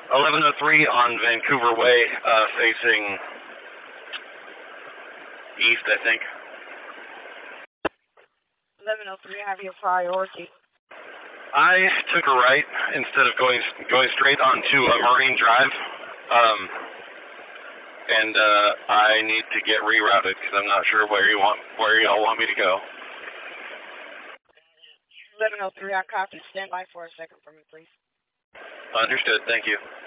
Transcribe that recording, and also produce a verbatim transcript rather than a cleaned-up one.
eleven oh three on Vancouver Way, uh, facing east, I think. eleven oh three, have your priority. I took a right instead of going going straight onto uh, Marine Drive, um, and uh, I need to get rerouted because I'm not sure where you want where y'all want me to go. eleven oh three, I copy. Stand by for a second for me, please. Understood. Thank you.